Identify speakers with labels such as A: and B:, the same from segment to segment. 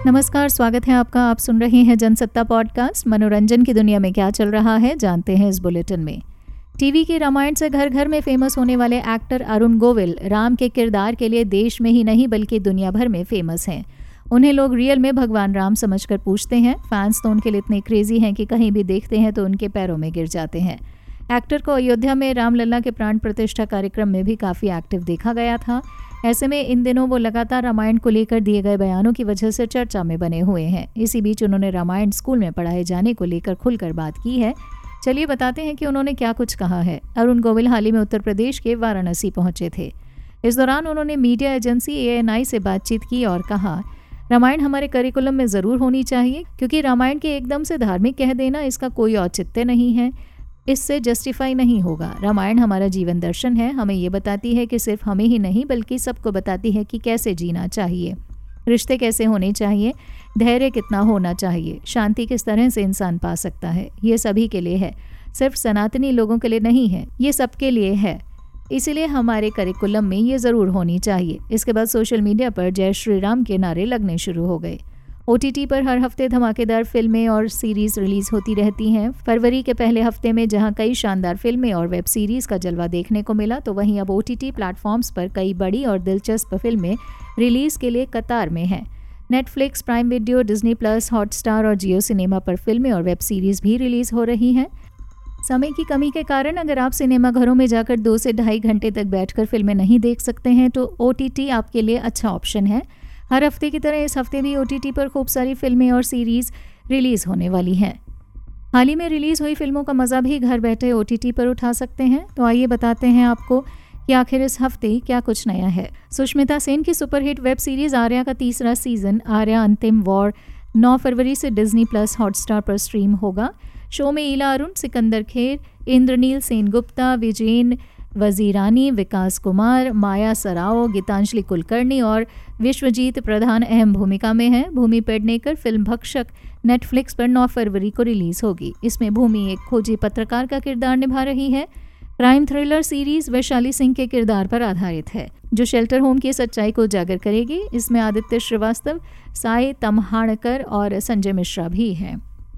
A: नमस्कार, स्वागत है आपका। आप सुन रहे हैं जनसत्ता पॉडकास्ट। मनोरंजन की दुनिया में क्या चल रहा है जानते हैं इस बुलेटिन में। टीवी की रामायण से घर घर में फेमस होने वाले एक्टर अरुण गोविल राम के किरदार के लिए देश में ही नहीं बल्कि दुनिया भर में फेमस हैं। उन्हें लोग रियल में भगवान राम समझकर पूछते हैं। फैंस तो उनके लिए इतने क्रेजी हैं कि कहीं भी देखते हैं तो उनके पैरों में गिर जाते हैं। एक्टर को अयोध्या में रामलला के प्राण प्रतिष्ठा कार्यक्रम में भी काफ़ी एक्टिव देखा गया था। ऐसे में इन दिनों वो लगातार रामायण को लेकर दिए गए बयानों की वजह से चर्चा में बने हुए हैं। इसी बीच उन्होंने रामायण स्कूल में पढ़ाए जाने को लेकर खुलकर बात की है। चलिए बताते हैं कि उन्होंने क्या कुछ कहा है। अरुण गोविल हाल ही में उत्तर प्रदेश के वाराणसी पहुंचे थे। इस दौरान उन्होंने मीडिया एजेंसी ANI से बातचीत की और कहा, रामायण हमारे करिकुलम में ज़रूर होनी चाहिए, क्योंकि रामायण के एकदम से धार्मिक कह देना इसका कोई औचित्य नहीं है, इससे जस्टिफाई नहीं होगा। रामायण हमारा जीवन दर्शन है। हमें ये बताती है कि सिर्फ हमें ही नहीं बल्कि सबको बताती है कि कैसे जीना चाहिए, रिश्ते कैसे होने चाहिए, धैर्य कितना होना चाहिए, शांति किस तरह से इंसान पा सकता है। ये सभी के लिए है, सिर्फ सनातनी लोगों के लिए नहीं है, ये सबके लिए है। इसीलिए हमारे करिकुलम में ये ज़रूर होनी चाहिए। इसके बाद सोशल मीडिया पर जय श्री राम के नारे लगने शुरू हो गए। OTT पर हर हफ्ते धमाकेदार फिल्में और सीरीज रिलीज होती रहती हैं। फरवरी के पहले हफ्ते में जहां कई शानदार फिल्में और वेब सीरीज का जलवा देखने को मिला, तो वहीं अब OTT प्लेटफॉर्म्स पर कई बड़ी और दिलचस्प फिल्में रिलीज के लिए कतार में हैं। Netflix, Prime Video, Disney Plus, Hotstar और जियो सिनेमा पर फिल्में और वेब सीरीज भी रिलीज हो रही हैं। समय की कमी के कारण अगर आप सिनेमा घरों में जाकर 2 से ढाई घंटे तक बैठकर फिल्में नहीं देख सकते हैं तो OTT आपके लिए अच्छा ऑप्शन है। हर हफ्ते की तरह इस हफ्ते भी OTT पर खूब सारी फिल्में और सीरीज रिलीज होने वाली हैं। हाल ही में रिलीज हुई फिल्मों का मज़ा भी घर बैठे OTT पर उठा सकते हैं। तो आइए बताते हैं आपको कि आखिर इस हफ्ते क्या कुछ नया है। सुष्मिता सेन की सुपरहिट वेब सीरीज आर्या का तीसरा सीजन आर्या अंतिम वॉर 9 फरवरी से डिज्नी प्लस हॉटस्टार पर स्ट्रीम होगा। शो में ईला अरुण, सिकंदर खेर, इंद्रनील सेनगुप्ता, विजयन वजीरानी, विकास कुमार, माया सराओ, गीतांजलि कुलकर्णी और विश्वजीत प्रधान अहम भूमिका में हैं। भूमि पेडनेकर फिल्म भक्षक नेटफ्लिक्स पर 9 फरवरी को रिलीज होगी। इसमें भूमि एक खोजी पत्रकार का किरदार निभा रही है। Crime thriller series Vaishali Singh के किरदार पर आधारित है, जो शेल्टर होम की सच्चाई को उजागर करेगी। इसमें आदित्य श्रीवास्तव, साई तमहाणकर और संजय मिश्रा भी हैं।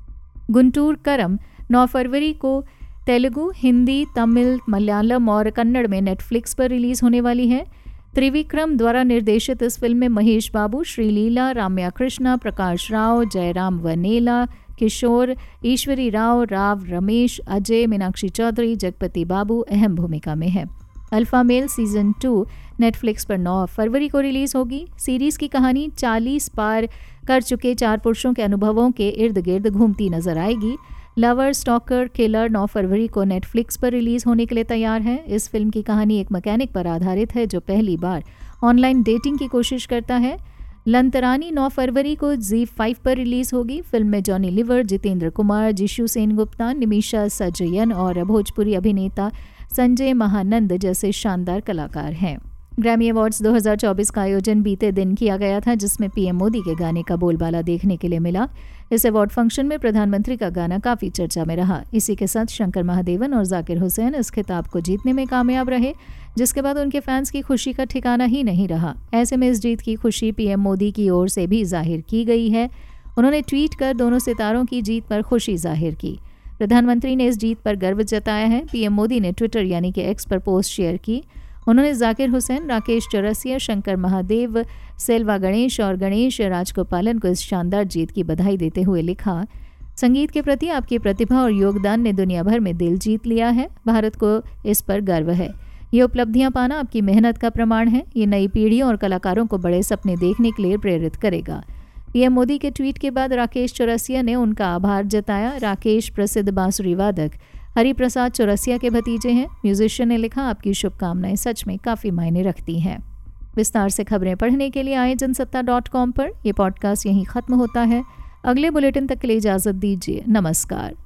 A: गुंटूर करम 9 फरवरी को तेलुगु, हिंदी, तमिल, मलयालम और कन्नड़ में नेटफ्लिक्स पर रिलीज होने वाली है। त्रिविक्रम द्वारा निर्देशित इस फिल्म में महेश बाबू, श्रीलीला, राम्या कृष्णा, प्रकाश राव, जयराम वनेला, किशोर, ईश्वरी राव, राव रमेश, अजय, मीनाक्षी चौधरी, जगपति बाबू अहम भूमिका में है। अल्फा मेल सीजन 2 नेटफ्लिक्स पर 9 फरवरी को रिलीज होगी। सीरीज की कहानी 40 पार कर चुके 4 पुरुषों के अनुभवों के इर्द गिर्द घूमती नजर आएगी। लवर, स्टॉकर, किलर 9 फरवरी को नेटफ्लिक्स पर रिलीज होने के लिए तैयार है। इस फिल्म की कहानी एक मैकेनिक पर आधारित है जो पहली बार ऑनलाइन डेटिंग की कोशिश करता है। लंतरानी 9 फरवरी को ZEE5 पर रिलीज होगी। फिल्म में जॉनी लीवर, जितेंद्र कुमार, जिशु सेनगुप्ता, निमिषा सजयन और भोजपुरी अभिनेता संजय महानंद जैसे शानदार कलाकार हैं। ग्रैमी अवार्ड्स 2024 का आयोजन बीते दिन किया गया था, जिसमें PM मोदी के गाने का बोलबाला देखने के लिए मिला। इस अवार्ड फंक्शन में प्रधानमंत्री का गाना काफ़ी चर्चा में रहा। इसी के साथ शंकर महादेवन और जाकिर हुसैन इस खिताब को जीतने में कामयाब रहे, जिसके बाद उनके फैंस की खुशी का ठिकाना ही नहीं रहा। ऐसे में इस जीत की खुशी PM मोदी की ओर से भी जाहिर की गई है। उन्होंने ट्वीट कर दोनों सितारों की जीत पर खुशी जाहिर की। प्रधानमंत्री ने इस जीत पर गर्व जताया है। PM मोदी ने ट्विटर यानी कि X पर पोस्ट शेयर की। उन्होंने जाकिर हुसैन, राकेश चौरसिया, शंकर महादेव, सेल्वा गणेश और गणेश राजगोपालन को इस शानदार जीत की बधाई देते हुए लिखा, संगीत के प्रति आपकी प्रतिभा और योगदान ने दुनिया भर में दिल जीत लिया है। भारत को इस पर गर्व है। ये उपलब्धियां पाना आपकी मेहनत का प्रमाण है। ये नई पीढ़ी और कलाकारों को बड़े सपने देखने के लिए प्रेरित करेगा। PM मोदी के ट्वीट के बाद राकेश चौरसिया ने उनका आभार जताया। राकेश प्रसिद्ध बांसुरी वादक हरिप्रसाद चौरसिया के भतीजे हैं। म्यूजिशियन ने लिखा, आपकी शुभकामनाएं सच में काफ़ी मायने रखती हैं। विस्तार से खबरें पढ़ने के लिए आए जनसत्ता.com पर। यह पॉडकास्ट यहीं ख़त्म होता है। अगले बुलेटिन तक के लिए इजाज़त दीजिए। नमस्कार।